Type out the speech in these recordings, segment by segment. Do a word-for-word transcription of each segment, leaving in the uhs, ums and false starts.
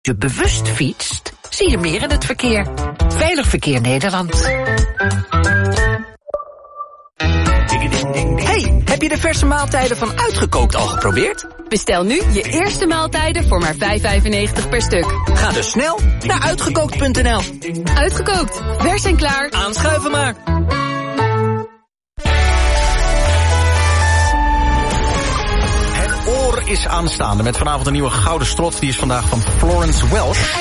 je bewust fietst, zie je meer in het verkeer. Veilig Verkeer Nederland. Hey, heb je de verse maaltijden van Uitgekookt al geprobeerd? Bestel nu je eerste maaltijden voor maar vijf vijfennegentig per stuk. Ga dus snel naar uitgekookt punt n l. Uitgekookt, vers en klaar. Aanschuiven maar. Het oor is aanstaande met vanavond een nieuwe gouden strot. Die is vandaag van Florence Welsh.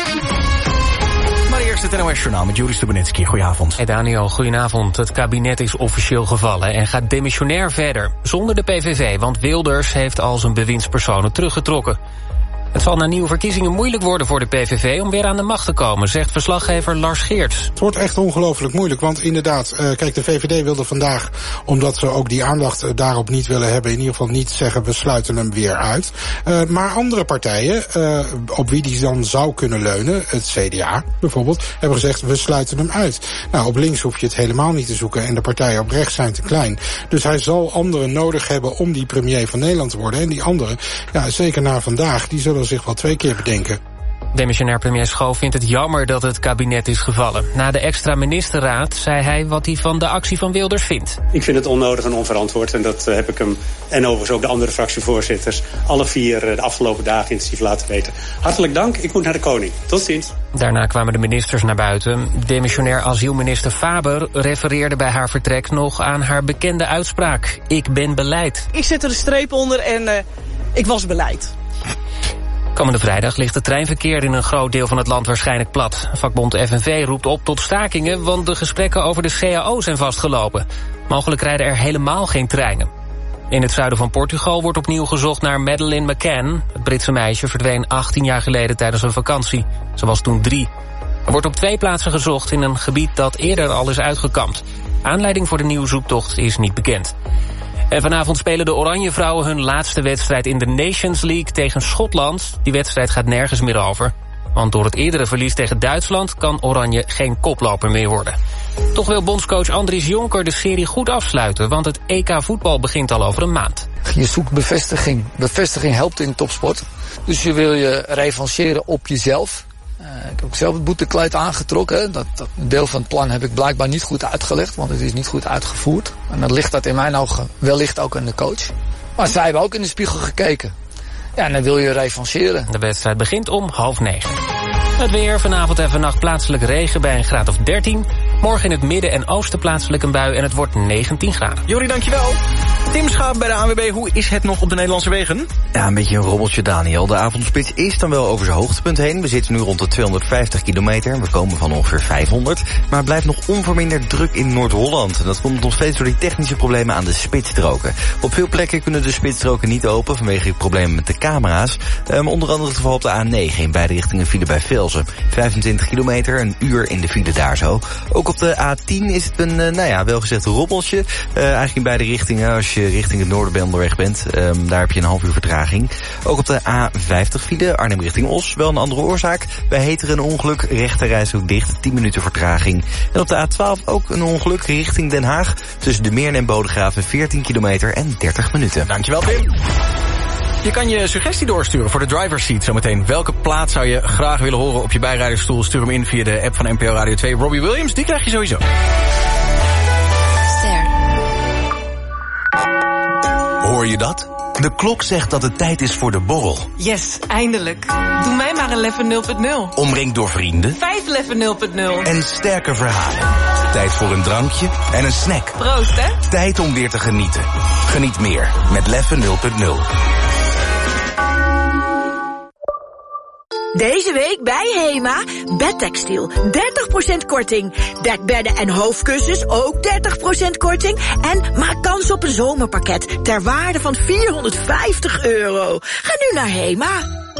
Maar eerst het N O S-journaal met Joris Stubenitski. Goedenavond. Hey Daniel, goedenavond. Het kabinet is officieel gevallen en gaat demissionair verder. Zonder de P V V, want Wilders heeft al zijn bewindspersonen teruggetrokken. Het zal na nieuwe verkiezingen moeilijk worden voor de P V V om weer aan de macht te komen, zegt verslaggever Lars Geerts. Het wordt echt ongelooflijk moeilijk, want inderdaad, uh, kijk, de V V D wilde vandaag, omdat ze ook die aandacht uh, daarop niet willen hebben, in ieder geval niet zeggen, we sluiten hem weer uit. Uh, maar andere partijen, uh, op wie die dan zou kunnen leunen, het C D A bijvoorbeeld, hebben gezegd, we sluiten hem uit. Nou, op links hoef je het helemaal niet te zoeken en de partijen op rechts zijn te klein. Dus hij zal anderen nodig hebben om die premier van Nederland te worden. En die anderen, ja, zeker na vandaag, die zullen zich wel twee keer bedenken. Demissionair premier Schoof vindt het jammer dat het kabinet is gevallen. Na de extra ministerraad zei hij wat hij van de actie van Wilders vindt. Ik vind het onnodig en onverantwoord en dat uh, heb ik hem en overigens ook de andere fractievoorzitters alle vier uh, de afgelopen dagen intensief laten weten. Hartelijk dank, ik moet naar de koning. Tot ziens. Daarna kwamen de ministers naar buiten. Demissionair asielminister Faber refereerde bij haar vertrek nog aan haar bekende uitspraak. Ik ben beleid. Ik zet er een streep onder en uh, ik was beleid. Komende vrijdag ligt het treinverkeer in een groot deel van het land waarschijnlijk plat. Vakbond F N V roept op tot stakingen, want de gesprekken over de C A O zijn vastgelopen. Mogelijk rijden er helemaal geen treinen. In het zuiden van Portugal wordt opnieuw gezocht naar Madeleine McCann. Het Britse meisje verdween achttien jaar geleden tijdens een vakantie. Ze was toen drie. Er wordt op twee plaatsen gezocht in een gebied dat eerder al is uitgekampt. Aanleiding voor de nieuwe zoektocht is niet bekend. En vanavond spelen de Oranje Vrouwen hun laatste wedstrijd in de Nations League tegen Schotland. Die wedstrijd gaat nergens meer over. Want door het eerdere verlies tegen Duitsland kan Oranje geen koploper meer worden. Toch wil bondscoach Andries Jonker de serie goed afsluiten, want het E K voetbal begint al over een maand. Je zoekt bevestiging. Bevestiging helpt in topsport. Dus je wil je revancheren op jezelf. Uh, ik heb ook zelf het boetekleed aangetrokken. Dat, dat deel van het plan heb ik blijkbaar niet goed uitgelegd, want het is niet goed uitgevoerd. En dan ligt dat in mijn ogen wellicht ook aan de coach. Maar zij hebben ook in de spiegel gekeken. Ja, en dan wil je revancheren. De wedstrijd begint om half negen. Het weer, vanavond en vannacht plaatselijk regen bij een graad of dertien. Morgen in het midden en oosten plaatselijk een bui en het wordt negentien graden. Jori, dankjewel. Tim Schaap bij de A N W B, hoe is het nog op de Nederlandse wegen? Ja, een beetje een robbeltje, Daniel. De avondspits is dan wel over zijn hoogtepunt heen. We zitten nu rond de tweehonderdvijftig kilometer. We komen van ongeveer vijfhonderd. Maar het blijft nog onverminderd druk in Noord-Holland. En dat komt nog steeds door die technische problemen aan de spitsstroken. Op veel plekken kunnen de spitsstroken niet open vanwege problemen met de camera's. Um, onder andere het geval op de A negen in beide richtingen file bij Velzen. vijfentwintig kilometer, een uur in de file daar zo. Ook op de A tien is het een, uh, nou ja, welgezegd robbeltje. Uh, eigenlijk in beide richtingen, als je richting het noorden onderweg bent. Um, daar heb je een half uur vertraging. Ook op de A vijftig file, Arnhem richting Os. Wel een andere oorzaak. Bij Heteren een ongeluk, rechterreis ook dicht, tien minuten vertraging. En op de A twaalf ook een ongeluk richting Den Haag. Tussen de Meern en Bodegraven veertien kilometer en dertig minuten. Dankjewel, Pim. Je kan je suggestie doorsturen voor de driver's seat zometeen. Welke plaat zou je graag willen horen op je bijrijdersstoel? Stuur hem in via de app van N P O Radio twee. Robbie Williams, die krijg je sowieso. Hoor je dat? De klok zegt dat het tijd is voor de borrel. Yes, eindelijk. Doe mij maar een Leffe nul punt nul. Omringd door vrienden. Vijf Leffe nul punt nul. En sterke verhalen. Tijd voor een drankje en een snack. Proost, hè? Tijd om weer te genieten. Geniet meer met Leffe nul punt nul. Deze week bij HEMA, bedtextiel, dertig procent korting. Dekbedden en hoofdkussens, ook dertig procent korting. En maak kans op een zomerpakket ter waarde van vierhonderdvijftig euro. Ga nu naar HEMA.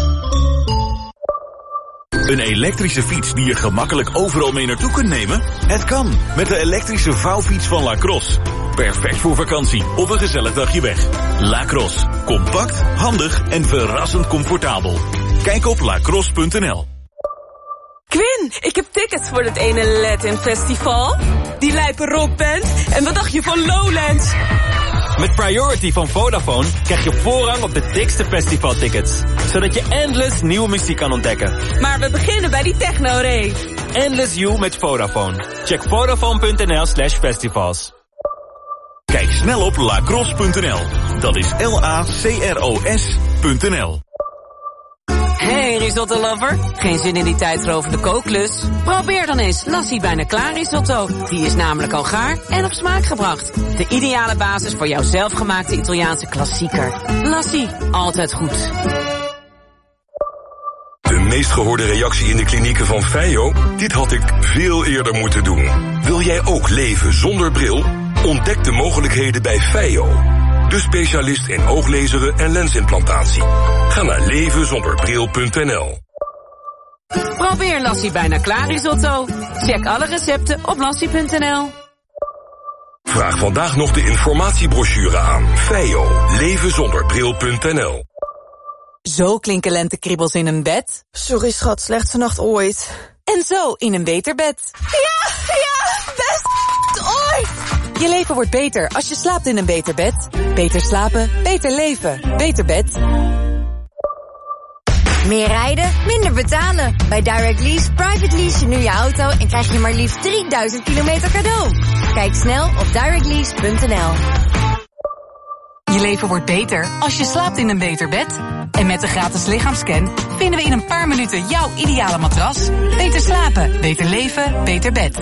Een elektrische fiets die je gemakkelijk overal mee naartoe kunt nemen? Het kan, met de elektrische vouwfiets van Lacrosse. Perfect voor vakantie of een gezellig dagje weg. Lacrosse, compact, handig en verrassend comfortabel. Kijk op lacrosse punt n l. Quinn, ik heb tickets voor het ene Latin Festival. Die lijpe rockband. En wat dacht je van Lowlands? Met Priority van Vodafone krijg je voorrang op de dikste festivaltickets. Zodat je endless nieuwe muziek kan ontdekken. Maar we beginnen bij die techno-rave. Endless You met Vodafone. Check vodafone.nl slash festivals. Kijk snel op lacrosse punt n l. Dat is L A C R O S punt n l. Hey risotto lover, geen zin in die tijdrovende kookklus? Probeer dan eens Lassie bijna klaar risotto. Die is namelijk al gaar en op smaak gebracht. De ideale basis voor jouw zelfgemaakte Italiaanse klassieker. Lassie, altijd goed. De meest gehoorde reactie in de klinieken van Feio? Dit had ik veel eerder moeten doen. Wil jij ook leven zonder bril? Ontdek de mogelijkheden bij Feio. De specialist in ooglezeren en lensimplantatie. Ga naar leven zonder bril punt n l. Probeer Lassie bijna klaar risotto. Check alle recepten op lassie punt n l. Vraag vandaag nog de informatiebrochure aan. Feio, leven zonder bril punt n l. Zo klinken lentekriebels in een bed. Sorry schat, slechtste nacht ooit. En zo in een beter bed. Ja, ja, best ooit. Je leven wordt beter als je slaapt in een beter bed. Beter slapen, beter leven. Beter bed. Meer rijden, minder betalen. Bij Direct Lease private lease je nu je auto en krijg je maar liefst drieduizend kilometer cadeau. Kijk snel op direct lease punt n l. Je leven wordt beter als je slaapt in een beter bed. En met de gratis lichaamscan vinden we in een paar minuten jouw ideale matras. Beter slapen, beter leven, beter bed.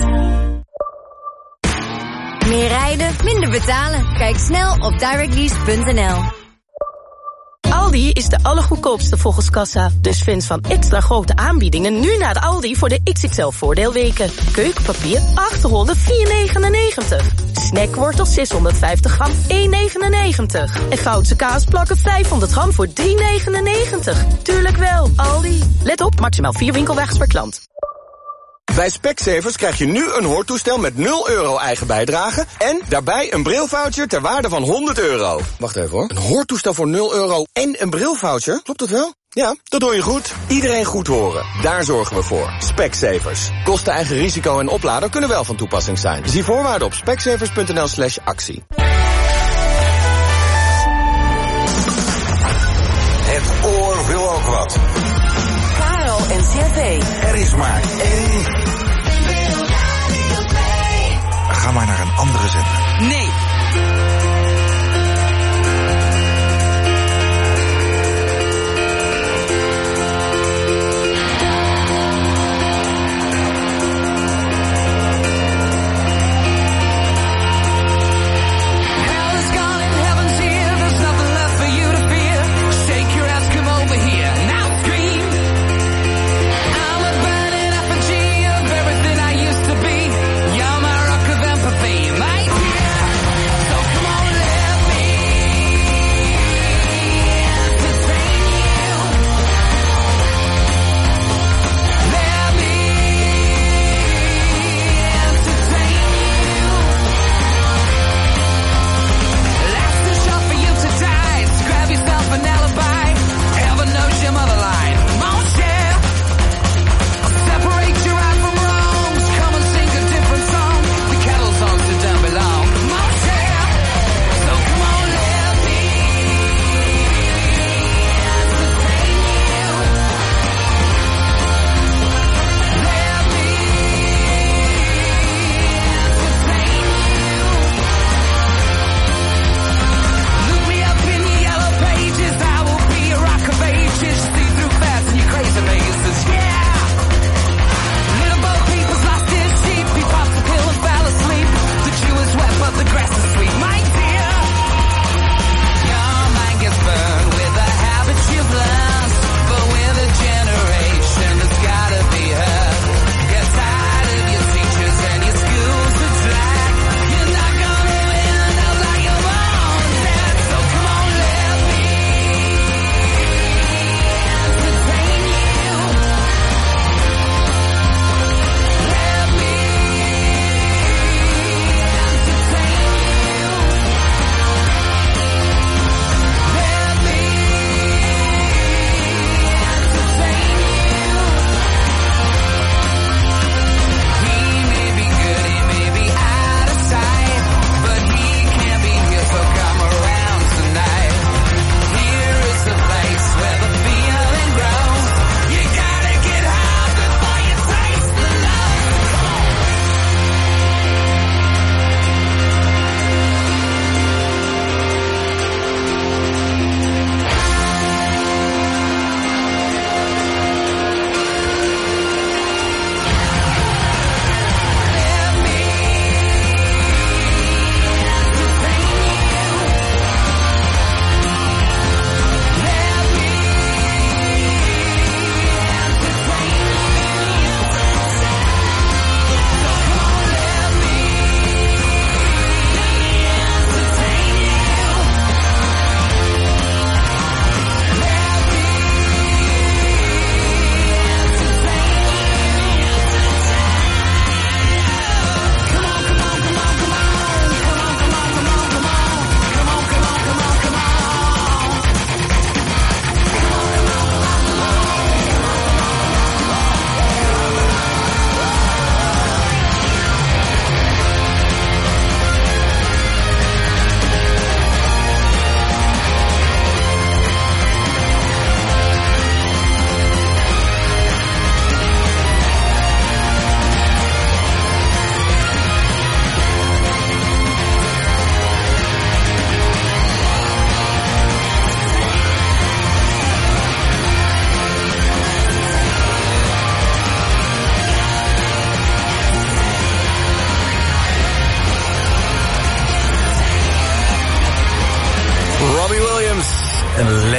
Meer rijden, minder betalen. Kijk snel op direct lease punt n l. Aldi is de allergoedkoopste volgens kassa. Dus vind van extra grote aanbiedingen nu naar de Aldi voor de X X L voordeelweken. Keukenpapier achthonderdvier negenennegentig. Snackwortel zeshonderdvijftig gram één negenennegentig. En Goudse kaasplakken vijfhonderd gram voor drie negenennegentig. Tuurlijk wel, Aldi. Let op, maximaal vier winkelwagens per klant. Bij Specsavers krijg je nu een hoortoestel met nul euro eigen bijdrage en daarbij een brilvoucher ter waarde van honderd euro. Wacht even hoor. Een hoortoestel voor nul euro en een brilvoucher? Klopt dat wel? Ja, dat hoor je goed. Iedereen goed horen. Daar zorgen we voor. Specsavers. Kosten, eigen risico en oplader kunnen wel van toepassing zijn. Zie voorwaarden op specsavers punt n l slash actie. Het oor wil ook wat. Karel en C R V. Er is maar één. Ga maar naar een andere zender. Nee. Everything I used to be, you're my rock of empathy, my dear. So come on.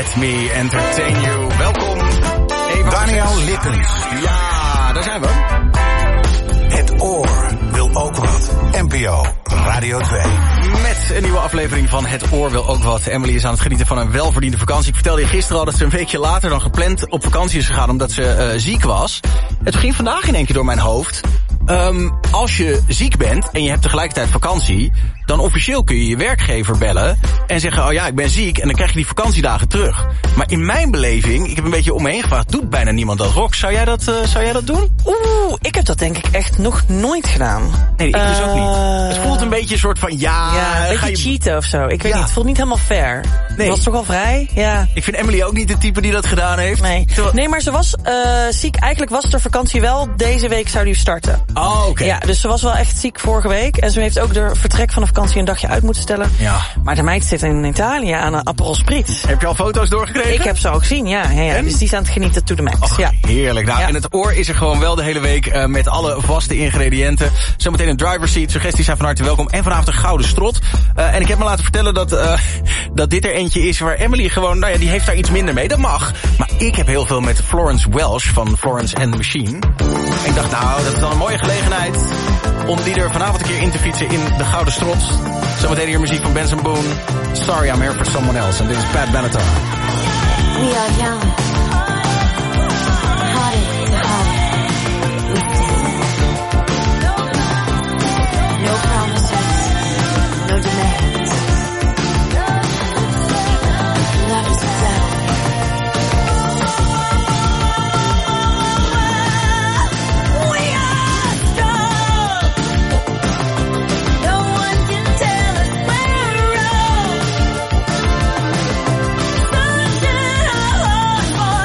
Let Me Entertain You. Welkom. Eva Daniel Lippens. Ja, daar zijn we. Het oor wil ook wat. N P O Radio twee. Met een nieuwe aflevering van Het Oor wil ook wat. Emily is aan het genieten van een welverdiende vakantie. Ik vertelde je gisteren al dat ze een weekje later dan gepland op vakantie is gegaan omdat ze uh, ziek was. Het ging vandaag in één keer door mijn hoofd. Um, als je ziek bent en je hebt tegelijkertijd vakantie, dan officieel kun je je werkgever bellen en zeggen, oh ja, ik ben ziek, en dan krijg je die vakantiedagen terug. Maar in mijn beleving, ik heb een beetje om me heen gevraagd, doet bijna niemand dat. Rox, zou jij dat, uh, zou jij dat doen? Oeh, ik heb dat denk ik echt nog nooit gedaan. Nee, ik dus ook niet. Uh, Het voelt een beetje een soort van, ja... Ja, een ga beetje je... cheaten of zo. Ik weet Ja. niet, het voelt niet helemaal fair. Nee. Het was toch al vrij? Ja. Ik vind Emily ook niet de type die dat gedaan heeft. Nee, Terwijl... nee maar ze was uh, ziek. Eigenlijk was de vakantie wel, deze week zou die starten. Oh, oké. Okay. Ja, dus ze was wel echt ziek vorige week. En ze heeft ook de vertrek van de vakantie een dagje uit moeten stellen. Ja. Maar de meid zit in Italië aan een Aperol Spritz. Heb je al foto's doorgekregen? Ik heb ze ook gezien, ja. ja, ja. Dus die is aan het genieten to the max. Och, ja. Heerlijk. Nou, ja. En het oor is er gewoon wel de hele week uh, met alle vaste ingrediënten. Zometeen een driver's seat. Suggesties zijn van harte welkom. En vanavond een gouden strot. Uh, en ik heb me laten vertellen dat, uh, dat dit er eentje is waar Emily gewoon, nou ja, die heeft daar iets minder mee. Dat mag. Maar ik heb heel veel met Florence Welch van Florence and the Machine. En ik dacht, nou, dat is dan een mooie gelegenheid om die er vanavond een keer in te fietsen in de gouden strot. Zometeen hier muziek van Benson Boone. Sorry, I'm here for someone else. En dit is Pat Benatar. We are young. Hearted to heart. With no promises, no demands. Love is blind. We are strong. No one can tell us we're wrong. Sunshine our hearts.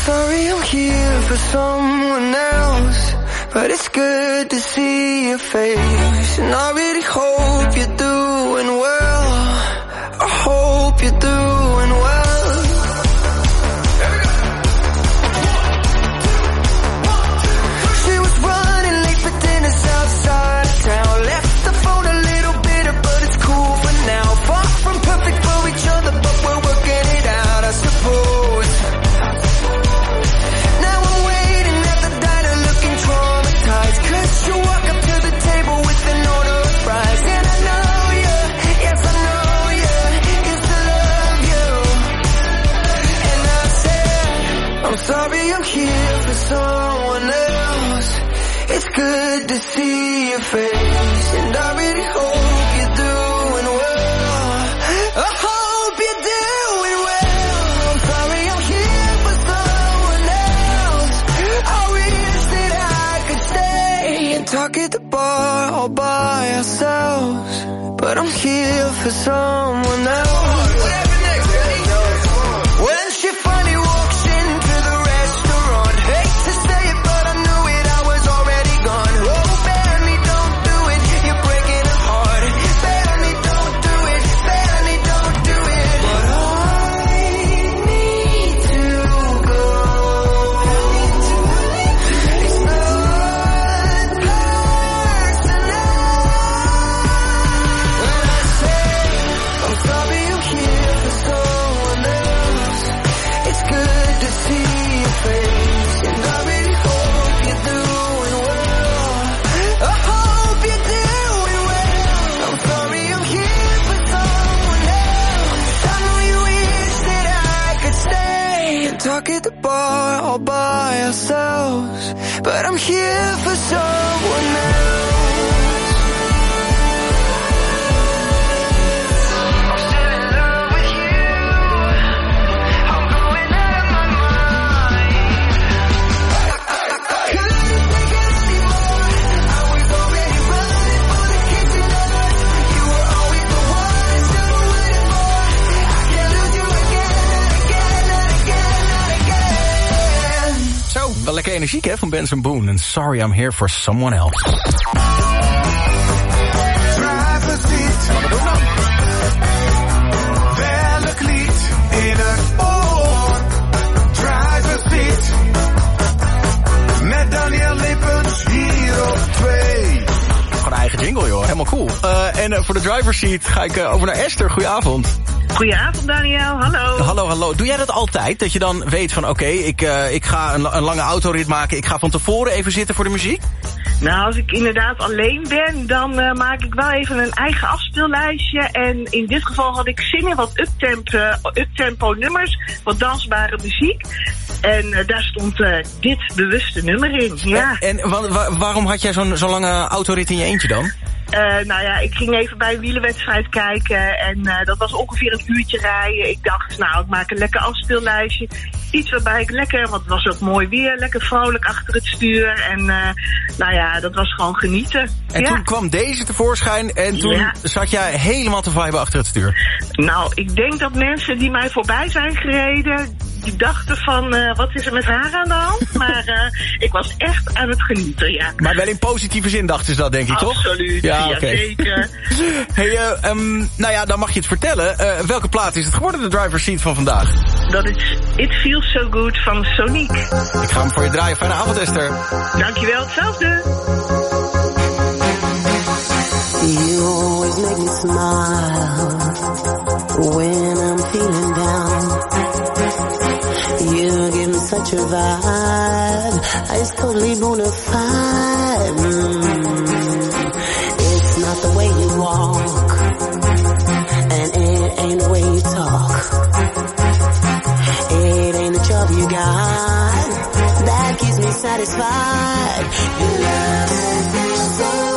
sorry I'm here for someone else, but it's good to see your face. And I really hope you're doing well. I hope you're doing well. She was running late for dinner outside of town. Left the phone a little bitter, but it's cool for now. Far from perfect for each other, but we're working it out, I suppose. Now I'm waiting at the diner looking traumatized, 'cause you walk up to the table with an order of fries. And I know you, yes I know you, used to love you. And I said, I'm sorry I'm here for someone else. It's good to see your face, and I really hope you're doing well. I hope you're doing well. I'm sorry I'm here for someone else. I wish that I could stay and talk at the bar all by ourselves, but I'm here for someone else. When she finally walks into the restaurant, hate to say it, but I knew it, I was already gone. Oh, Benny, don't do it, you're breaking her heart. Benny, don't do it, Benny, don't do it. But I need to go. It's not personal. When I say I'm sorry I'm here for someone else, it's good to see your face, and I really hope you're doing well. I hope you're doing well. I'm sorry I'm here for someone else. I know you wish that I could stay and talk at the bar all by ourselves, but I'm here for someone else. Zo, wel lekker energiek hè, van Benson Boone. En Sorry I'm Here for Someone Else. Driver seat. Wat doen dan? Welk lied in het oor? Driver seat. Met Daniel Lippens hier op twee. Gewoon een eigen jingle joh, helemaal cool. Uh, en uh, voor de driver's seat ga ik uh, over naar Esther. Goedenavond. Goedenavond Daniel, hallo. Hallo, hallo. Doe jij dat altijd? Dat je dan weet van oké, okay, ik, uh, ik ga een, een lange autorit maken. Ik ga van tevoren even zitten voor de muziek? Nou, als ik inderdaad alleen ben, dan uh, maak ik wel even een eigen afspeellijstje. En in dit geval had ik zin in wat uptempo, uh, uptempo nummers, wat dansbare muziek. En uh, daar stond uh, dit bewuste nummer in, ja. En, en wa- wa- waarom had jij zo'n, zo'n lange autorit in je eentje dan? Uh, nou ja, ik ging even bij een wielerwedstrijd kijken en uh, dat was ongeveer een uurtje rijden. Ik dacht, nou, ik maak een lekker afspeellijstje. Iets waarbij ik lekker, want het was ook mooi weer, lekker vrolijk achter het stuur. En uh, nou ja, dat was gewoon genieten. En ja. toen kwam deze tevoorschijn en toen ja. zat jij helemaal te viben achter het stuur. Nou, ik denk dat mensen die mij voorbij zijn gereden, die dachten van, uh, wat is er met haar aan de hand? Maar uh, ik was echt aan het genieten, ja. Maar wel in positieve zin dachten ze dat, denk ik, Absoluut, toch? Absoluut, ja, ja okay. Zeker. Hey, uh, um, nou ja, dan mag je het vertellen. Uh, welke plaat is het geworden, de driver's seat van vandaag? Dat is It Feels So Good van Sonique. Ik ga hem voor je draaien. Fijne avond, Esther. Dankjewel, hetzelfde. You always make me smile when I'm feeling down. You give me such a vibe, it's totally bona fide. Mm. It's not the way you walk, and it ain't the way you talk. It ain't the job you got that keeps me satisfied. Your love is so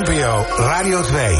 N P O Radio twee.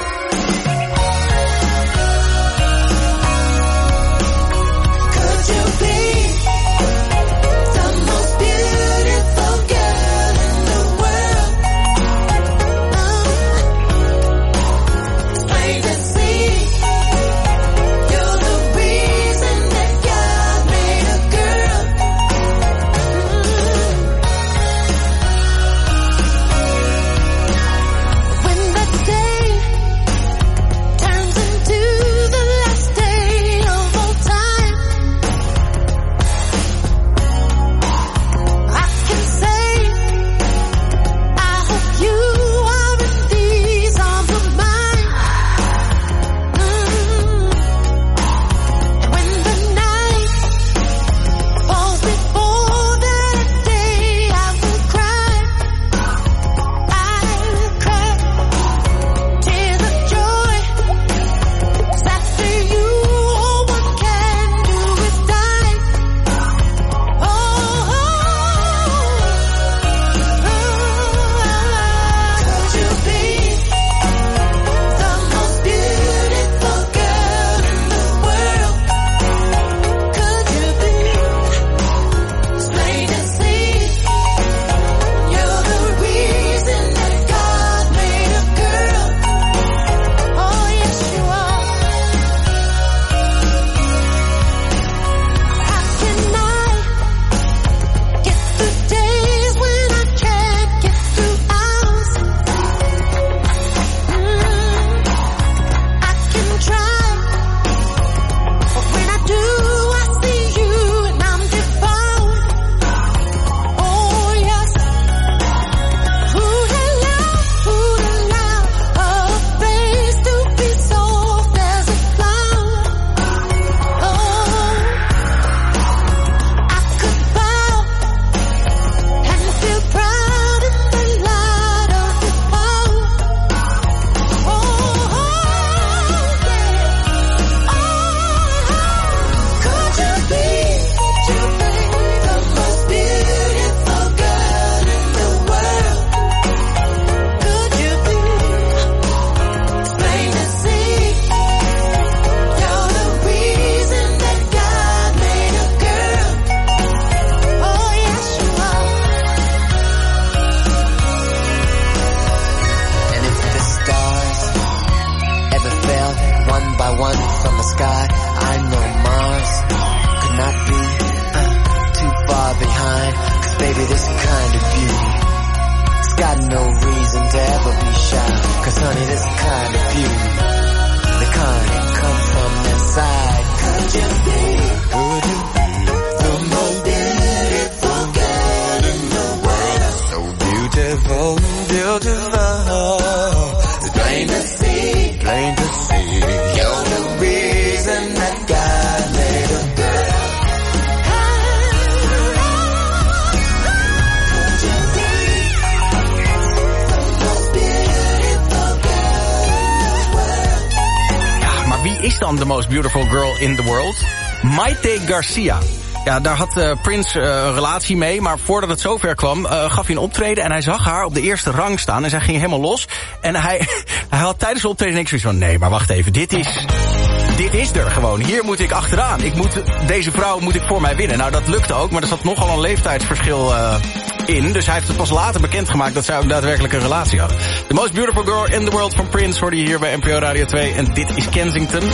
The most beautiful girl in the world. Maite Garcia. Ja, daar had uh, Prince uh, een relatie mee, maar voordat het zover kwam, uh, gaf hij een optreden en hij zag haar op de eerste rang staan en zij ging helemaal los. En hij, hij had tijdens de optreden niks van, nee, maar wacht even, dit is, dit is er gewoon. Hier moet ik achteraan. Ik moet, deze vrouw moet ik voor mij winnen. Nou, dat lukte ook, maar er zat nogal een leeftijdsverschil uh, in. Dus hij heeft het pas later bekendgemaakt dat zij ook daadwerkelijk een relatie hadden. The most beautiful girl in the world van Prince hoorde je hier bij N P O Radio twee. En dit is Kensington.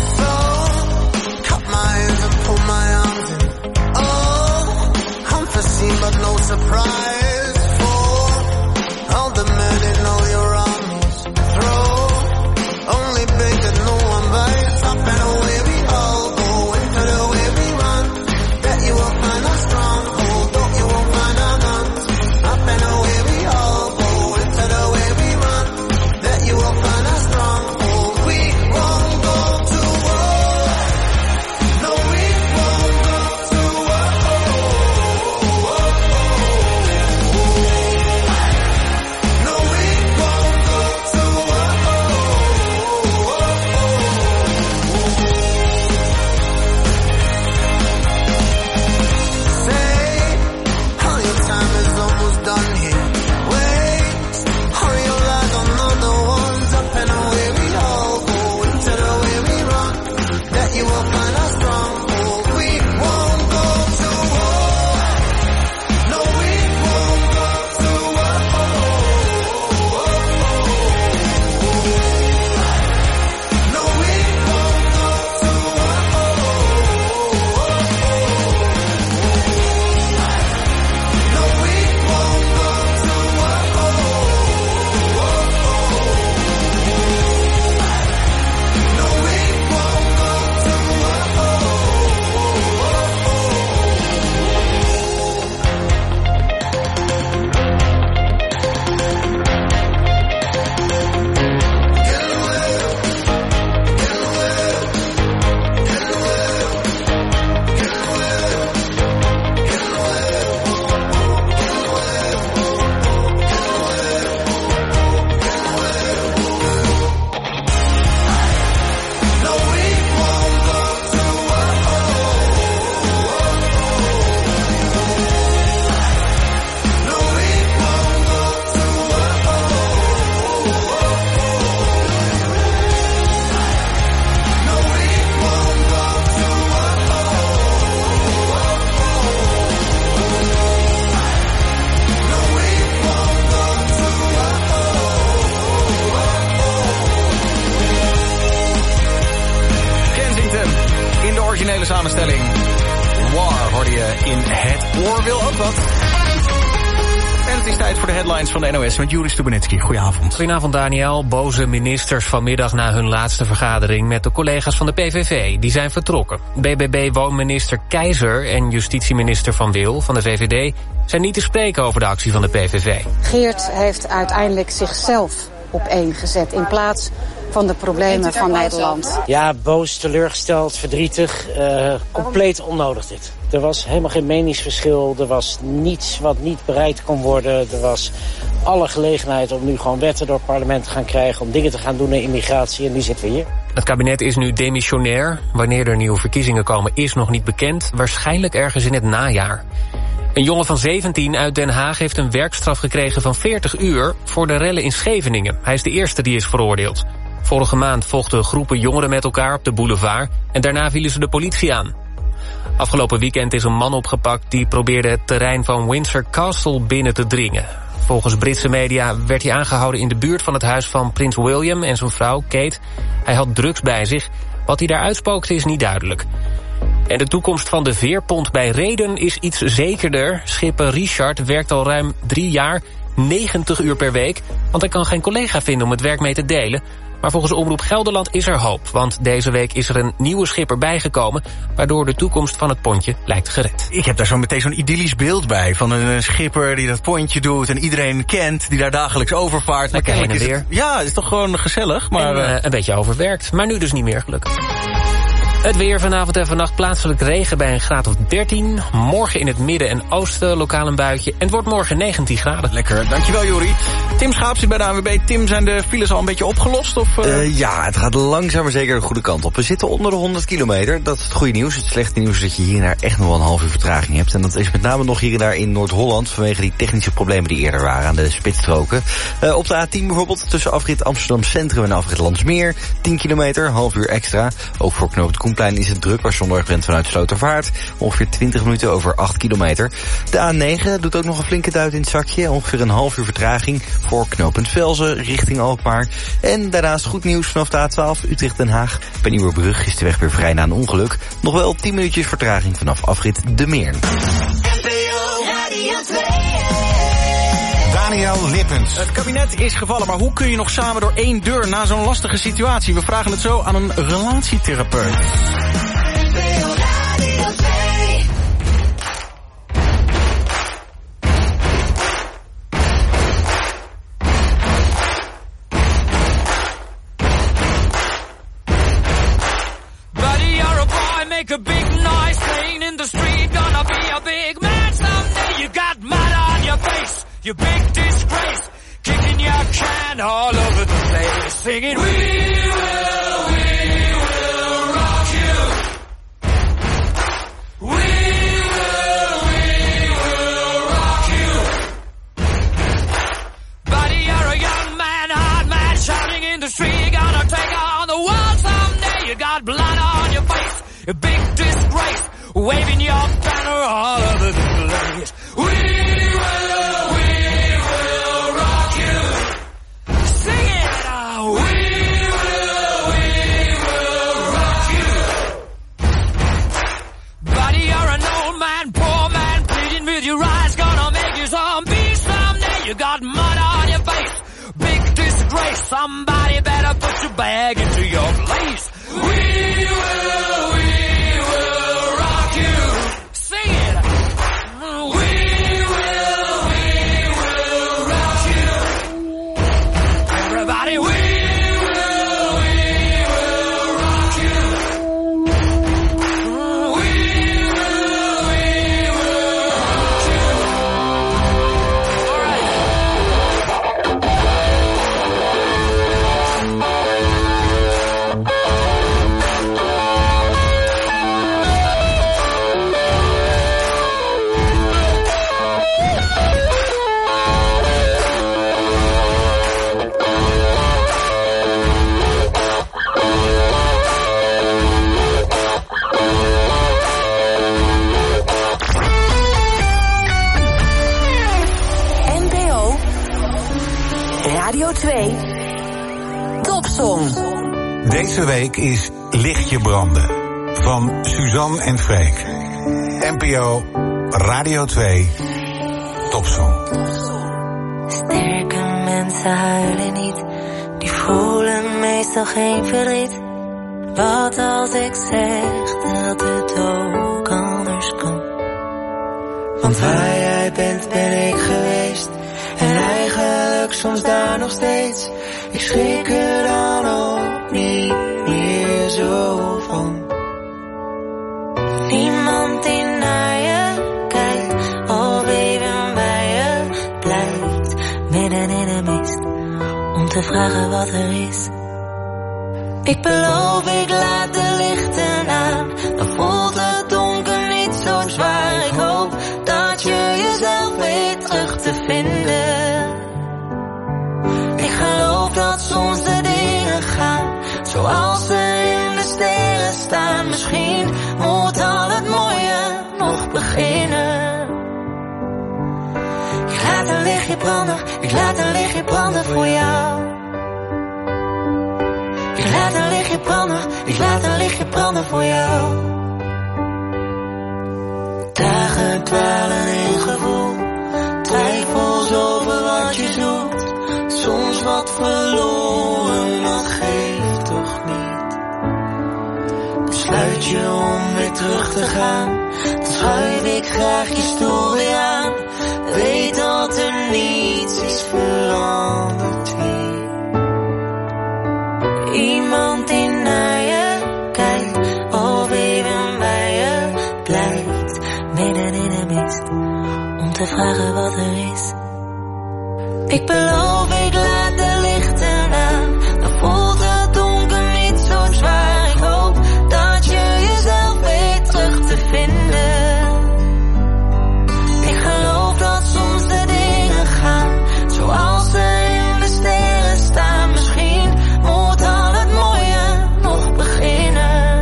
But no surprise for all the men that know you're on his throw. Only big that no one bites up and away we all go into the way we run. Bet you will find us strong, hold up you won't find our guns. Up and away we all go into the way we run. Bet you will find us strong, hold we won't go to war. No, we won't go to war. originele samenstelling. War hoorde je in Het Oor wil ook wat. En het is tijd voor de headlines van de N O S met Juri Stubenitski. Goedenavond. Goedenavond, Daniel. Boze ministers vanmiddag na hun laatste vergadering met de collega's van de P V V. Die zijn vertrokken. B B B-woonminister Keizer en justitieminister Van Wil van de V V D zijn niet te spreken over de actie van de P V V. Geert heeft uiteindelijk zichzelf op één gezet in plaats van de problemen van Nederland. Ja, boos, teleurgesteld, verdrietig. Uh, compleet onnodig dit. Er was helemaal geen meningsverschil. Er was niets wat niet bereikt kon worden. Er was alle gelegenheid om nu gewoon wetten door het parlement te gaan krijgen, om dingen te gaan doen aan immigratie. En nu zitten we hier. Het kabinet is nu demissionair. Wanneer er nieuwe verkiezingen komen is nog niet bekend. Waarschijnlijk ergens in het najaar. Een jongen van zeventien uit Den Haag heeft een werkstraf gekregen van veertig uur... voor de rellen in Scheveningen. Hij is de eerste die is veroordeeld. Vorige maand vochten groepen jongeren met elkaar op de boulevard en daarna vielen ze de politie aan. Afgelopen weekend is een man opgepakt die probeerde het terrein van Windsor Castle binnen te dringen. Volgens Britse media werd hij aangehouden in de buurt van het huis van prins William en zijn vrouw Kate. Hij had drugs bij zich. Wat hij daar uitspookte is niet duidelijk. En de toekomst van de veerpont bij Rheden is iets zekerder. Schipper Richard werkt al ruim drie jaar, negentig uur per week, want hij kan geen collega vinden om het werk mee te delen. Maar volgens Omroep Gelderland is er hoop, want deze week is er een nieuwe schipper bijgekomen, waardoor de toekomst van het pontje lijkt gered. Ik heb daar zo meteen zo'n idyllisch beeld bij, van een schipper die dat pontje doet en iedereen kent, die daar dagelijks overvaart. Lekker heen en weer. Het, ja, het is toch gewoon gezellig, maar... En, uh, een beetje overwerkt, maar nu dus niet meer gelukkig. Het weer vanavond en vannacht plaatselijk regen bij een graad of dertien. Morgen in het midden en oosten lokaal een buitje. En het wordt morgen negentien graden. Lekker, dankjewel Jori. Tim Schaap zit bij de A N W B. Tim, zijn de files al een beetje opgelost? Of, uh... Uh, ja, het gaat langzaam maar zeker de goede kant op. We zitten onder de honderd kilometer. Dat is het goede nieuws. Het slechte nieuws is dat je hier en daar echt nog wel een half uur vertraging hebt. En dat is met name nog hier en daar in Noord-Holland, vanwege die technische problemen die eerder waren aan de spitsstroken. Uh, op de A tien bijvoorbeeld, tussen afrit Amsterdam Centrum en afrit Landsmeer. tien kilometer, half uur extra. Ook voor knooppunt Koenplein is het druk, waar zondag bent vanuit Slotervaart. Ongeveer twintig minuten over acht kilometer. De A negen doet ook nog een flinke duit in het zakje. Ongeveer een half uur vertraging voor knooppunt Velzen richting Alkmaar. En daarnaast goed nieuws vanaf de A twaalf Utrecht-Den Haag. Bij Nieuwerbrug is de weg weer vrij na een ongeluk. Nog wel tien minuutjes vertraging vanaf afrit De Meern. Daniel Lippens. Het kabinet is gevallen, maar hoe kun je nog samen door één deur na zo'n lastige situatie? We vragen het zo aan een relatietherapeut. Buddy, you're a boy, make a big noise, playing in the street, gonna be a big man someday. You got mud on your face, you big disgrace, kicking your can all over the place, singing, we will, we will rock you. We will, we will rock you. Buddy, you're a young man, hard man, shouting in the street, gonna take on the world someday. You got blood on your face, a big disgrace, waving your banner all over the place. We will, we will rock you. Sing it now. We will, we will rock you. Buddy, you're an old man, poor man, pleading with your eyes, gonna make you zombie someday. You got mud on your face, big disgrace. Somebody better put your bag into your place. We will, we will rock you. Sing it. We will, we will rock you. Everybody, we will, we will rock you. We will, we will rock you. All right. N P O Radio twee Topsong. Deze week is Lichtje branden van Suzanne en Freek. N P O Radio twee Topsong. Sterke mensen huilen niet, die voelen meestal geen verdriet. Wat als ik zeg dat het ook anders kan? Want waar jij bent ben ik geweest, en eigenlijk soms daar nog steeds. Ik schrik er dan ook niet meer zo van. Niemand die naar je kijkt of even bij je blijft, midden in de mist, om te vragen wat er is. Ik beloof, ik laat de lichten aan, dan voelt het donker niet zo zwaar. Ik hoop dat je jezelf weet terug te vinden. Ik geloof dat soms de dingen gaan zoals ze in de sterren staan. Misschien moet al het mooie nog beginnen. Ik laat een lichtje branden, ik laat een lichtje branden voor jou. Ik laat een lichtje branden, ik laat een lichtje branden voor jou. Dagen dwalen in gevoel, twijfels over wat je zoekt. Soms wat verloren, dat geeft toch niet. Besluit je om weer terug te gaan, dan schuif ik graag je stoel weer aan. Weet dat er niets is veranderd hier. Iemand die naar je kijkt of even bij je blijft, midden in de mist, om te vragen wat er is. Ik beloof, ik laat de lichten aan, dan voelt het donker niet zo zwaar. Ik hoop dat je jezelf weet terug te vinden. Ik geloof dat soms de dingen gaan zoals ze in de sterren staan. Misschien moet al het mooie nog beginnen.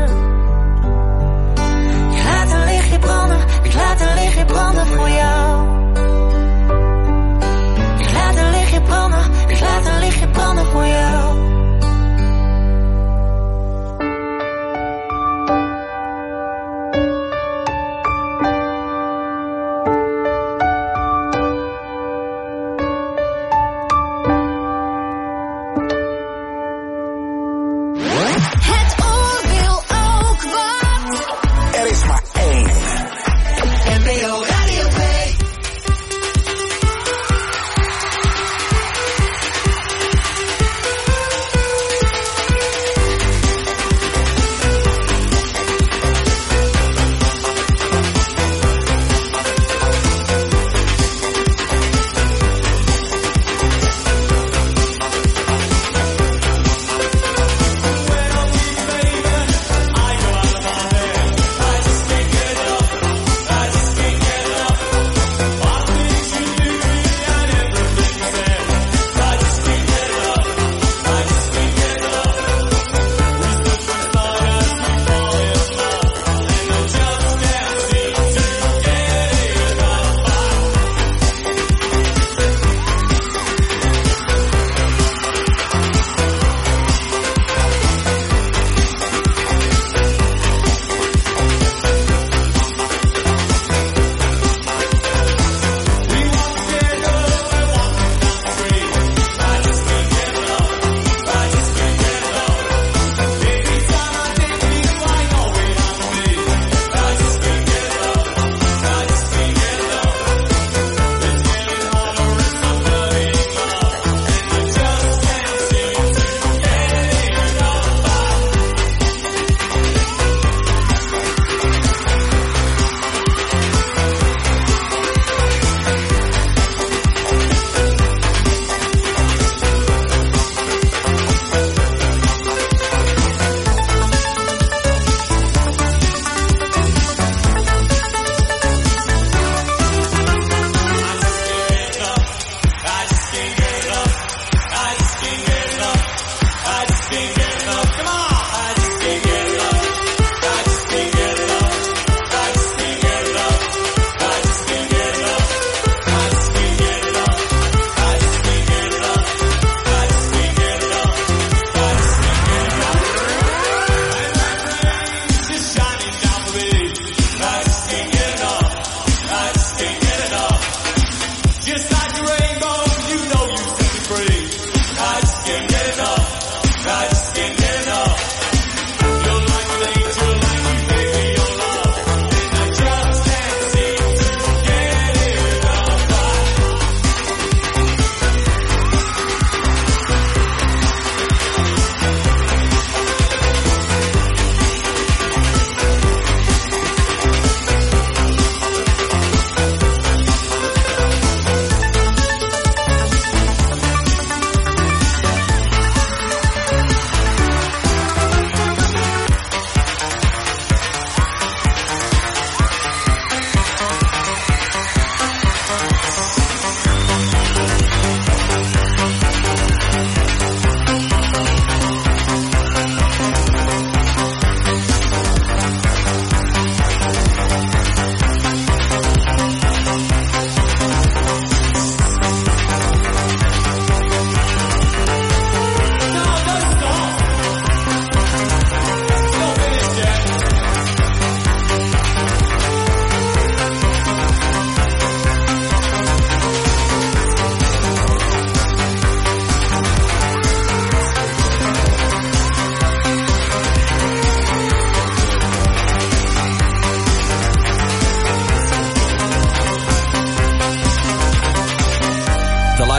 Ik laat een lichtje branden, ik laat een lichtje branden voor jou. Ik laat een lichtje branden.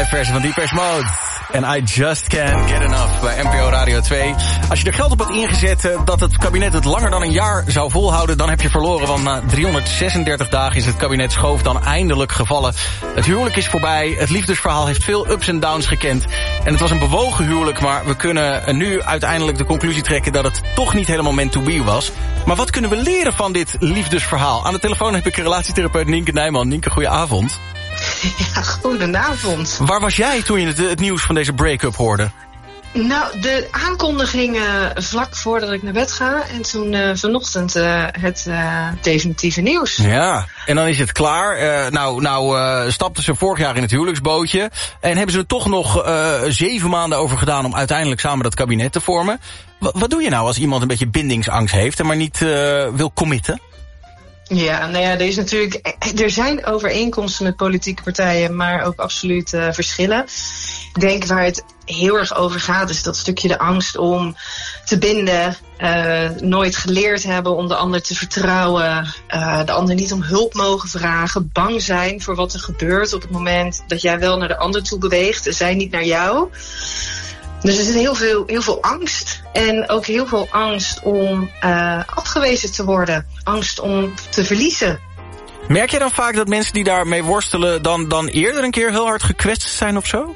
versie van Depeche Mode. En I Just Can't Get Enough bij N P O Radio twee. Als je er geld op had ingezet uh, dat het kabinet het langer dan een jaar zou volhouden, dan heb je verloren. Want na driehonderdzesendertig dagen is het kabinet Schoof dan eindelijk gevallen. Het huwelijk is voorbij. Het liefdesverhaal heeft veel ups en downs gekend. En het was een bewogen huwelijk, maar we kunnen nu uiteindelijk de conclusie trekken dat het toch niet helemaal meant to be was. Maar wat kunnen we leren van dit liefdesverhaal? Aan de telefoon heb ik relatietherapeut Nienke Nijman. Nienke, goedenavond. Ja, goedenavond. Waar was jij toen je het, het nieuws van deze break-up hoorde? Nou, de aankondiging uh, vlak voordat ik naar bed ga. En toen uh, vanochtend uh, het uh, definitieve nieuws. Ja, en dan is het klaar. Uh, nou nou uh, stapten ze vorig jaar in het huwelijksbootje. En hebben ze er toch nog uh, zeven maanden over gedaan om uiteindelijk samen dat kabinet te vormen. W- wat doe je nou als iemand een beetje bindingsangst heeft en maar niet uh, wil committen? Ja, nou ja, er is natuurlijk, er zijn overeenkomsten met politieke partijen, maar ook absoluut uh, verschillen. Ik denk waar het heel erg over gaat, is dat stukje de angst om te binden, uh, nooit geleerd hebben om de ander te vertrouwen, uh, de ander niet om hulp mogen vragen, bang zijn voor wat er gebeurt op het moment dat jij wel naar de ander toe beweegt en zij niet naar jou. Dus er zit heel veel, heel veel angst. En ook heel veel angst om uh, afgewezen te worden. Angst om te verliezen. Merk je dan vaak dat mensen die daarmee worstelen dan, dan eerder een keer heel hard gekwetst zijn of zo?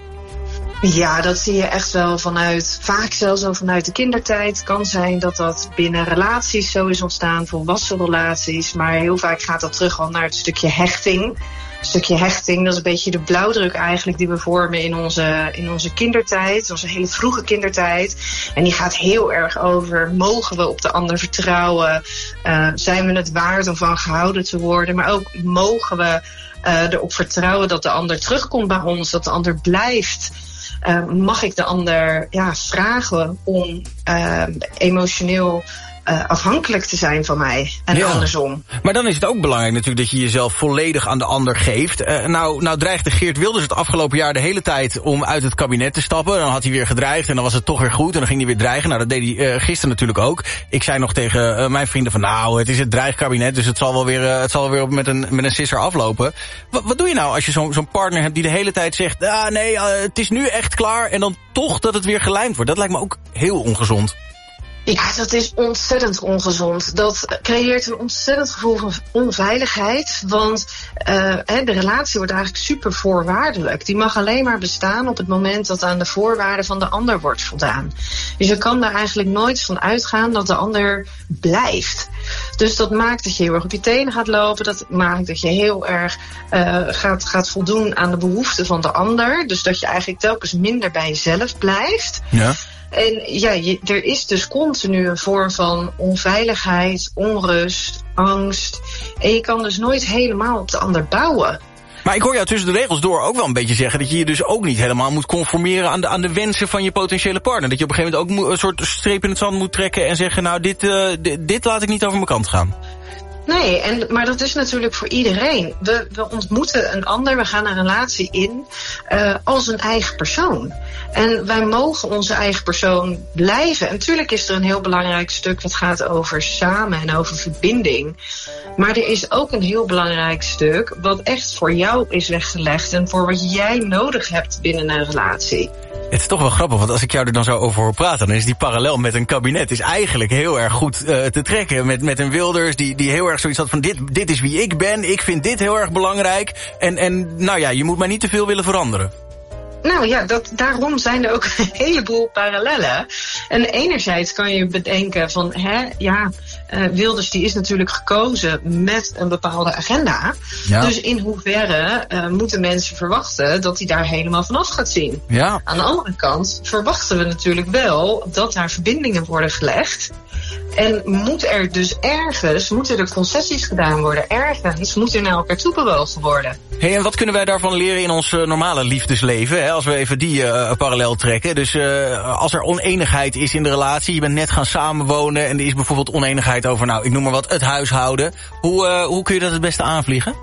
Ja, dat zie je echt wel vanuit, vaak zelfs al vanuit de kindertijd. Het kan zijn dat dat binnen relaties zo is ontstaan, volwassen relaties. Maar heel vaak gaat dat terug al naar het stukje hechting. Een stukje hechting, dat is een beetje de blauwdruk eigenlijk die we vormen in onze, in onze kindertijd, onze hele vroege kindertijd. En die gaat heel erg over, mogen we op de ander vertrouwen? Uh, zijn we het waard om van gehouden te worden? Maar ook, mogen we uh, erop vertrouwen dat de ander terugkomt bij ons, dat de ander blijft? Uh, mag ik de ander ja, vragen om uh, emotioneel Uh, afhankelijk te zijn van mij en ja. andersom. Maar dan is het ook belangrijk natuurlijk dat je jezelf volledig aan de ander geeft. Uh, nou, nou dreigde Geert Wilders het afgelopen jaar de hele tijd om uit het kabinet te stappen. Dan had hij weer gedreigd en dan was het toch weer goed en dan ging hij weer dreigen. Nou, dat deed hij uh, gisteren natuurlijk ook. Ik zei nog tegen uh, mijn vrienden van nou, het is het dreigkabinet, dus het zal wel weer, uh, het zal wel weer met een, met een sisser aflopen. Wat, wat doe je nou als je zo'n zo'n partner hebt die de hele tijd zegt, ah nee, uh, het is nu echt klaar en dan toch dat het weer gelijmd wordt? Dat lijkt me ook heel ongezond. Ja, dat is ontzettend ongezond. Dat creëert een ontzettend gevoel van onveiligheid. Want uh, de relatie wordt eigenlijk super voorwaardelijk. Die mag alleen maar bestaan op het moment dat aan de voorwaarden van de ander wordt voldaan. Dus je kan daar eigenlijk nooit van uitgaan dat de ander blijft. Dus dat maakt dat je heel erg op je tenen gaat lopen. Dat maakt dat je heel erg uh, gaat, gaat voldoen aan de behoeften van de ander. Dus dat je eigenlijk telkens minder bij jezelf blijft. Ja. En ja, je, er is dus continu een vorm van onveiligheid, onrust, angst. En je kan dus nooit helemaal op de ander bouwen. Maar ik hoor jou tussen de regels door ook wel een beetje zeggen dat je je dus ook niet helemaal moet conformeren aan de, aan de wensen van je potentiële partner. Dat je op een gegeven moment ook een soort streep in het zand moet trekken en zeggen, nou, dit, uh, dit, dit laat ik niet over mijn kant gaan. Nee, en, maar dat is natuurlijk voor iedereen. We, we ontmoeten een ander, we gaan een relatie in uh, als een eigen persoon. En wij mogen onze eigen persoon blijven. En natuurlijk is er een heel belangrijk stuk wat gaat over samen en over verbinding. Maar er is ook een heel belangrijk stuk wat echt voor jou is weggelegd en voor wat jij nodig hebt binnen een relatie. Het is toch wel grappig, want als ik jou er dan zo over hoor praten, dan is die parallel met een kabinet is eigenlijk heel erg goed uh, te trekken. Met, met een Wilders die, die heel erg zoiets had van dit, dit is wie ik ben, ik vind dit heel erg belangrijk. En, en nou ja, je moet maar niet te veel willen veranderen. Nou ja, dat, daarom zijn er ook een heleboel parallellen. En enerzijds kan je bedenken van, hè, ja, uh, Wilders die is natuurlijk gekozen met een bepaalde agenda. Ja. Dus in hoeverre uh, moeten mensen verwachten dat hij daar helemaal vanaf gaat zien? Ja. Aan de andere kant verwachten we natuurlijk wel dat daar verbindingen worden gelegd. En moet er dus ergens, moeten er concessies gedaan worden? Ergens moet er naar elkaar toe bewogen worden. Hey, en wat kunnen wij daarvan leren in ons uh, normale liefdesleven? Hè? Als we even die uh, parallel trekken. Dus uh, als er oneenigheid is in de relatie, je bent net gaan samenwonen en er is bijvoorbeeld oneenigheid over, nou, ik noem maar wat, het huishouden. Hoe, uh, hoe kun je dat het beste aanvliegen?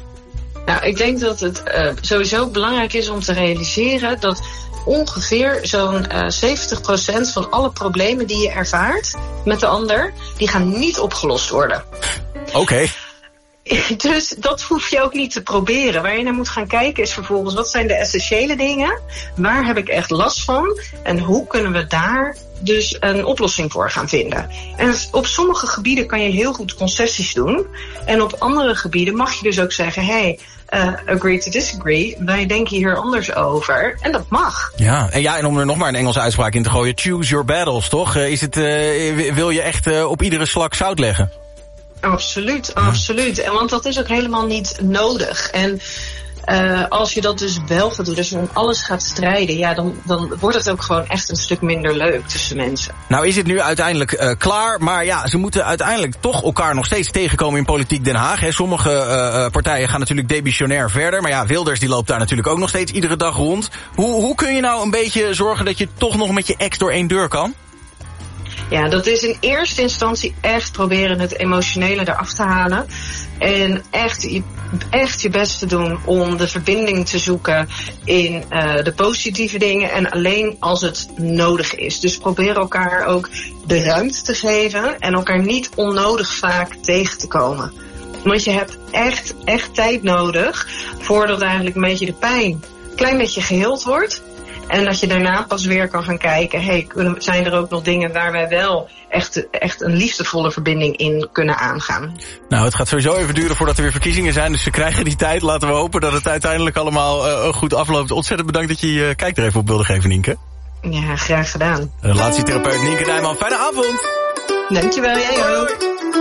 Nou, ik denk dat het uh, sowieso belangrijk is om te realiseren dat ongeveer zo'n uh, zeventig procent van alle problemen die je ervaart met de ander, die gaan niet opgelost worden. Oké. Okay. Dus dat hoef je ook niet te proberen. Waar je naar moet gaan kijken is vervolgens, wat zijn de essentiële dingen? Waar heb ik echt last van? En hoe kunnen we daar dus een oplossing voor gaan vinden? En op sommige gebieden kan je heel goed concessies doen. En op andere gebieden mag je dus ook zeggen, hey, uh, agree to disagree. Wij denken hier anders over. En dat mag. Ja, en ja, en om er nog maar een Engelse uitspraak in te gooien, choose your battles, toch? Uh, is het, uh, wil je echt uh, op iedere slak zout leggen? Absoluut, absoluut. En want dat is ook helemaal niet nodig. En uh, als je dat dus wel gaat doen, dus om alles gaat strijden, ja, dan, dan wordt het ook gewoon echt een stuk minder leuk tussen mensen. Nou is het nu uiteindelijk uh, klaar, maar ja, ze moeten uiteindelijk toch elkaar nog steeds tegenkomen in politiek Den Haag. Hè. Sommige uh, partijen gaan natuurlijk demissionair verder, maar ja, Wilders die loopt daar natuurlijk ook nog steeds iedere dag rond. Hoe, hoe kun je nou een beetje zorgen dat je toch nog met je ex door één deur kan? Ja, dat is in eerste instantie echt proberen het emotionele eraf te halen. En echt je, echt je best te doen om de verbinding te zoeken in uh, de positieve dingen. En alleen als het nodig is. Dus probeer elkaar ook de ruimte te geven. En elkaar niet onnodig vaak tegen te komen. Want je hebt echt, echt tijd nodig voordat eigenlijk een beetje de pijn een klein beetje geheeld wordt. En dat je daarna pas weer kan gaan kijken, hey, zijn er ook nog dingen waar wij wel echt, echt een liefdevolle verbinding in kunnen aangaan? Nou, het gaat sowieso even duren voordat er weer verkiezingen zijn, dus ze krijgen die tijd. Laten we hopen dat het uiteindelijk allemaal uh, goed afloopt. Ontzettend bedankt dat je je uh, kijk er even op wilde geven, Nienke. Ja, graag gedaan. Relatietherapeut Nienke Nijman, fijne avond. Dankjewel, jij ook.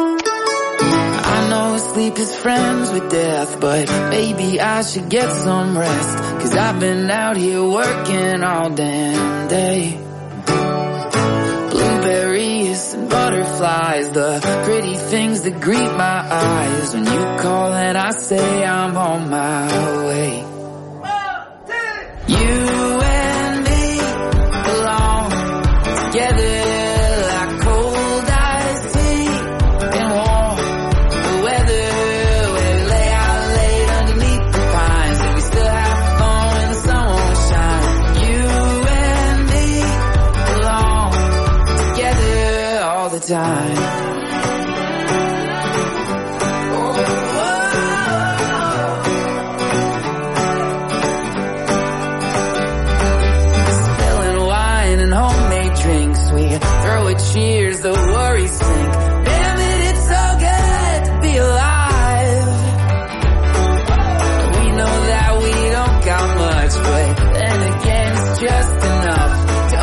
I know sleep is friends with death, but maybe I should get some rest. Cause I've been out here working all damn day. Blueberries and butterflies, the pretty things that greet my eyes. When you call and I say I'm on my way. You and me belong together. Time. Spilling wine and homemade drinks, we throw a cheers, the worries sink. Damn it, it's so good to be alive. We know that we don't got much, but then again it's just enough.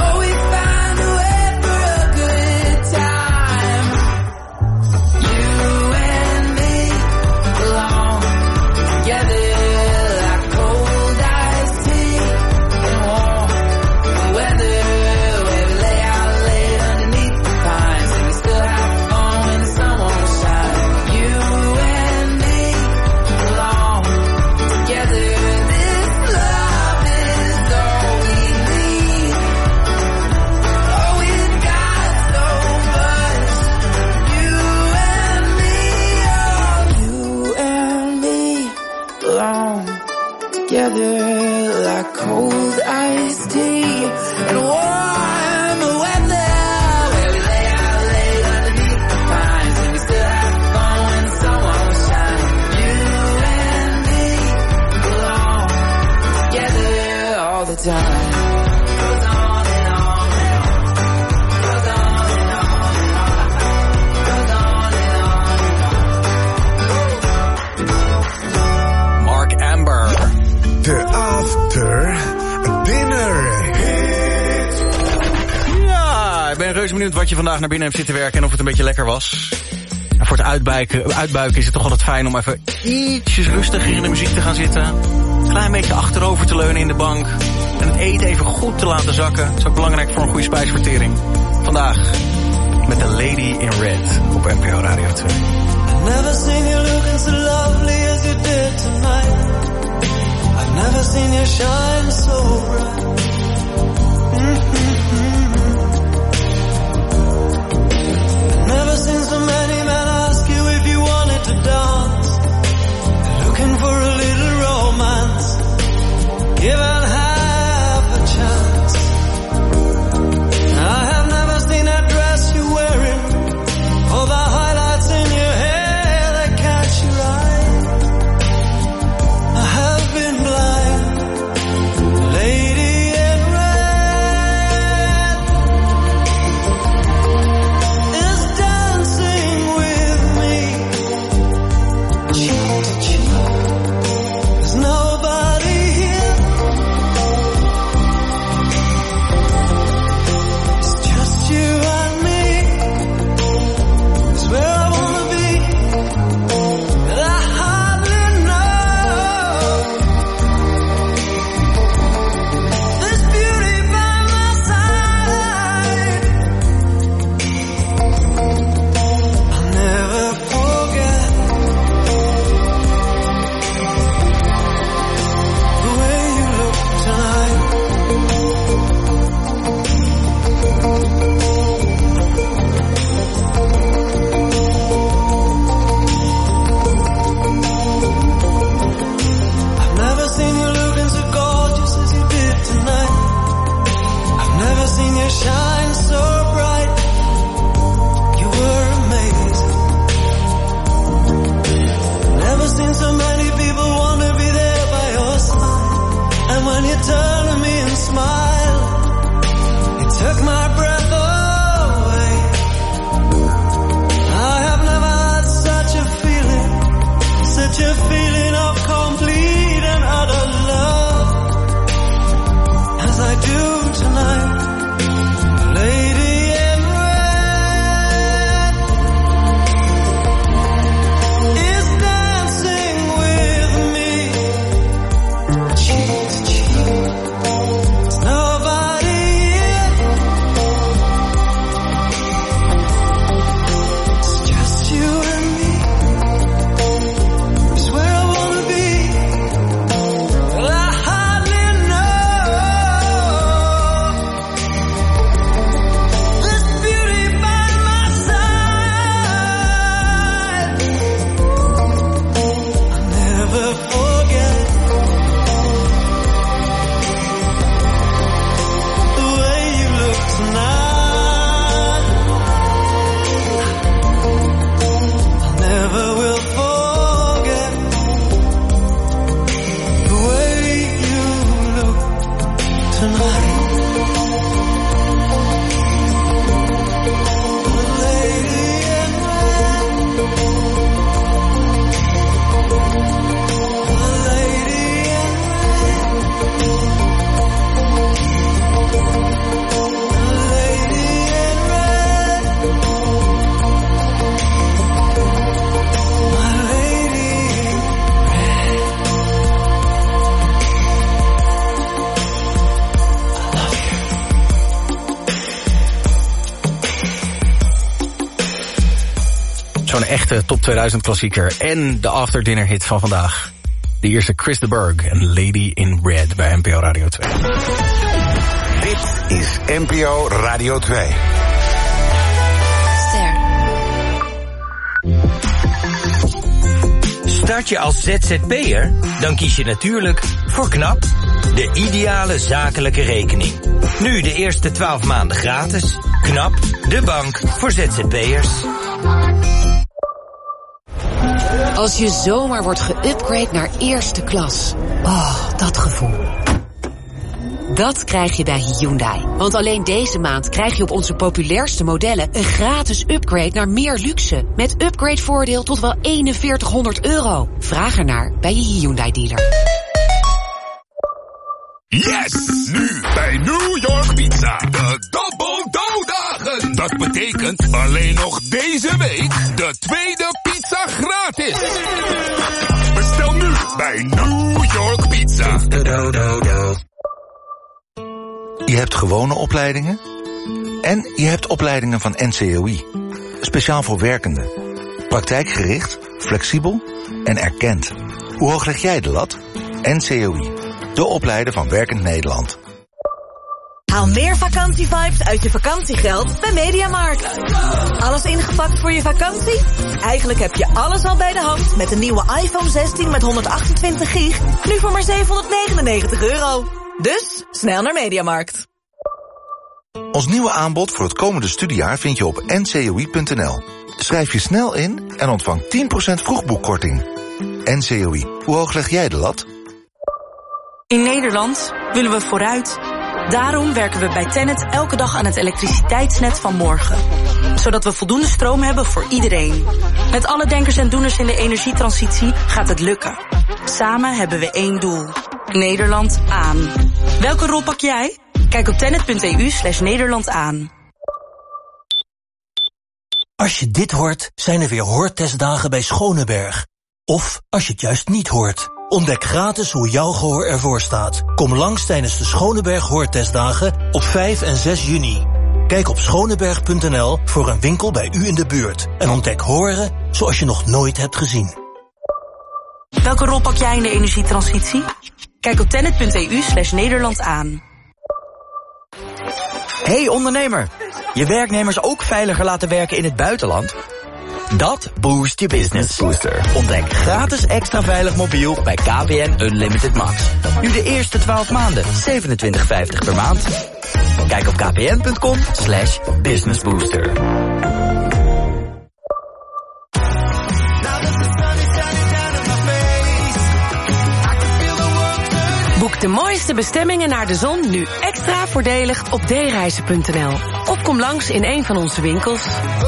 Together like cold iced tea and warm weather, where we lay out late underneath the pines and we still have fun when the sun won't shine. You and me belong together all the time. Goes on and on and on. Goes on and on and on. Goes on and on and on. Mark Amber. De After Dinner Hit. Ja, ik ben reuze benieuwd wat je vandaag naar binnen hebt zitten werken en of het een beetje lekker was. En voor het uitbuiken, uitbuiken is het toch altijd fijn om even ietsjes rustiger in de muziek te gaan zitten. Een klein beetje achterover te leunen in de bank. En het eten even goed te laten zakken. Dat is ook belangrijk voor een goede spijsvertering. Vandaag met The Lady in Red op N P O Radio twee. Never seen you looking so lovely as you did tonight. I've never seen you shine so bright. Mm-hmm. I've never seen so many men ask you if you wanted to dance. Looking for a little romance, given half a chance. I have never seen that dress you're wearing, or the highlights in your hair that catch your eye. Zo'n echte top tweeduizend klassieker. En de after dinner hit van vandaag. De eerste Chris de Burgh en Lady in Red bij N P O Radio twee. Dit is N P O Radio twee. Start je als Z Z P'er? Dan kies je natuurlijk voor KNAP, de ideale zakelijke rekening. Nu de eerste twaalf maanden gratis. KNAP, de bank voor Z Z P'ers. Als je zomaar wordt geüpgrade naar eerste klas. Oh, dat gevoel. Dat krijg je bij Hyundai. Want alleen deze maand krijg je op onze populairste modellen een gratis upgrade naar meer luxe. Met upgradevoordeel tot wel eenenveertighonderd euro. Vraag ernaar bij je Hyundai dealer. Yes! Nu bij New York Pizza. De Double Dough Dagen. Dat betekent alleen nog deze week de tweede pizza gratis. Bestel nu bij New York Pizza. Je hebt gewone opleidingen en je hebt opleidingen van N C O I. Speciaal voor werkenden. Praktijkgericht, flexibel en erkend. Hoe hoog leg jij de lat? N C O I. De opleider van Werkend Nederland. Haal meer vakantievibes uit je vakantiegeld bij Mediamarkt. Alles ingepakt voor je vakantie? Eigenlijk heb je alles al bij de hand met de nieuwe iPhone zestien met honderdachtentwintig gig. Nu voor maar zevenhonderdnegenennegentig euro. Dus snel naar Mediamarkt. Ons nieuwe aanbod voor het komende studiejaar vind je op N C O I punt N L. Schrijf je snel in en ontvang tien procent vroegboekkorting. N C O I. Hoe hoog leg jij de lat? In Nederland willen we vooruit. Daarom werken we bij Tennet elke dag aan het elektriciteitsnet van morgen. Zodat we voldoende stroom hebben voor iedereen. Met alle denkers en doeners in de energietransitie gaat het lukken. Samen hebben we één doel. Nederland aan. Welke rol pak jij? Kijk op tennet punt e u slash Nederland aan. Als je dit hoort, zijn er weer hoortestdagen bij Schoneberg. Of als je het juist niet hoort. Ontdek gratis hoe jouw gehoor ervoor staat. Kom langs tijdens de Schoneberg Hoortestdagen op vijf en zes juni. Kijk op schoneberg punt N L voor een winkel bij u in de buurt. En ontdek horen zoals je nog nooit hebt gezien. Welke rol pak jij in de energietransitie? Kijk op tennet punt e u slash Nederland aan. Hey ondernemer, je werknemers ook veiliger laten werken in het buitenland? Dat boost je business. Booster. Ontdek gratis extra veilig mobiel bij K P N Unlimited Max. Nu de eerste twaalf maanden, zevenentwintig vijftig per maand. Kijk op kpn.com slash businessbooster. Boek de mooiste bestemmingen naar de zon nu extra voordelig op d reizen punt n l. Of kom langs in een van onze winkels.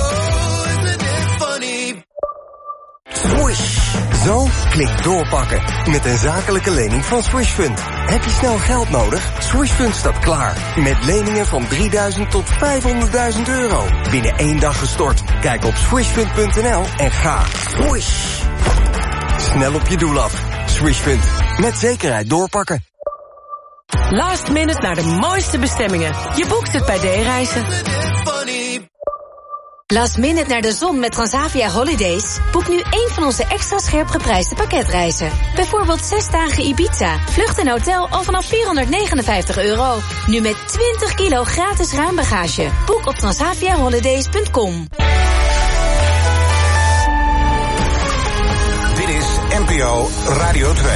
Swish. Zo klinkt doorpakken. Met een zakelijke lening van Swishfund. Heb je snel geld nodig? Swishfund staat klaar. Met leningen van drieduizend tot vijfhonderdduizend euro. Binnen één dag gestort. Kijk op swishfund punt n l en ga. Swish. Snel op je doel af. Swishfund. Met zekerheid doorpakken. Last minute naar de mooiste bestemmingen. Je boekt het bij D-reizen. Last minute naar de zon met Transavia Holidays? Boek nu één van onze extra scherp geprijsde pakketreizen. Bijvoorbeeld zes dagen Ibiza, vlucht en hotel al vanaf vierhonderdnegenenvijftig euro. Nu met twintig kilo gratis ruimbagage. Boek op transavia holidays punt com. Dit is N P O Radio twee.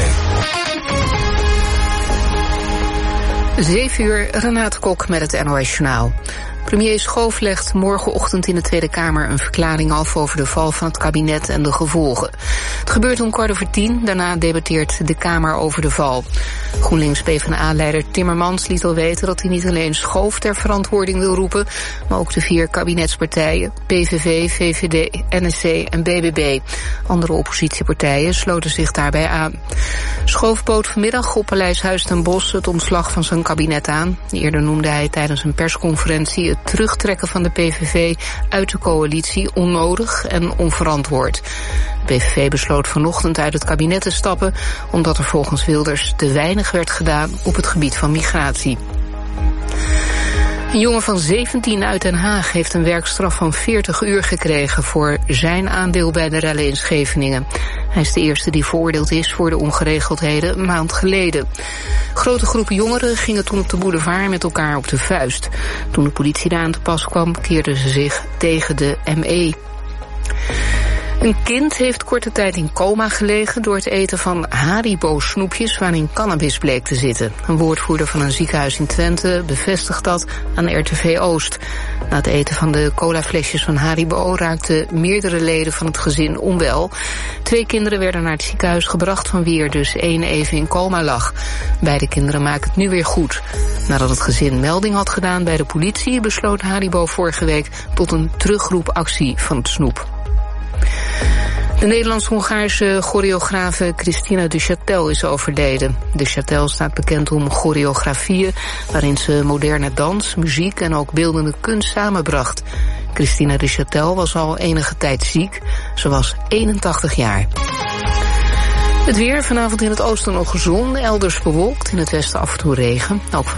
zeven uur, Renate Kok met het N O S Journaal. Premier Schoof legt morgenochtend in de Tweede Kamer een verklaring af over de val van het kabinet en de gevolgen. Het gebeurt om kwart over tien, daarna debatteert de Kamer over de val. GroenLinks-P v d A-leider Timmermans liet al weten dat hij niet alleen Schoof ter verantwoording wil roepen, maar ook de vier kabinetspartijen, P V V, V V D, N S C en B B B. Andere oppositiepartijen sloten zich daarbij aan. Schoof bood vanmiddag op Paleis Huis ten Bosch het ontslag van zijn kabinet aan. Eerder noemde hij tijdens een persconferentie het terugtrekken van de P V V uit de coalitie onnodig en onverantwoord. De P V V besloot vanochtend uit het kabinet te stappen, omdat er volgens Wilders te weinig werd gedaan op het gebied van migratie. Een jongen van zeventien uit Den Haag heeft een werkstraf van veertig uur gekregen voor zijn aandeel bij de rellen in Scheveningen. Hij is de eerste die veroordeeld is voor de ongeregeldheden een maand geleden. Grote groepen jongeren gingen toen op de boulevard met elkaar op de vuist. Toen de politie daar aan te pas kwam, keerden ze zich tegen de M E. Een kind heeft korte tijd in coma gelegen door het eten van Haribo-snoepjes waarin cannabis bleek te zitten. Een woordvoerder van een ziekenhuis in Twente bevestigt dat aan R T V Oost. Na het eten van de colaflesjes van Haribo raakten meerdere leden van het gezin onwel. Twee kinderen werden naar het ziekenhuis gebracht, van wie er dus één even in coma lag. Beide kinderen maken het nu weer goed. Nadat het gezin melding had gedaan bij de politie, besloot Haribo vorige week tot een terugroepactie van het snoep. De Nederlands-Hongaarse choreografe Christina de Châtel is overleden. De Châtel staat bekend om choreografieën waarin ze moderne dans, muziek en ook beeldende kunst samenbracht. Christina de Châtel was al enige tijd ziek. Ze was eenentachtig jaar. Het weer, vanavond in het oosten nog zon, elders bewolkt, in het westen af en toe regen. Ook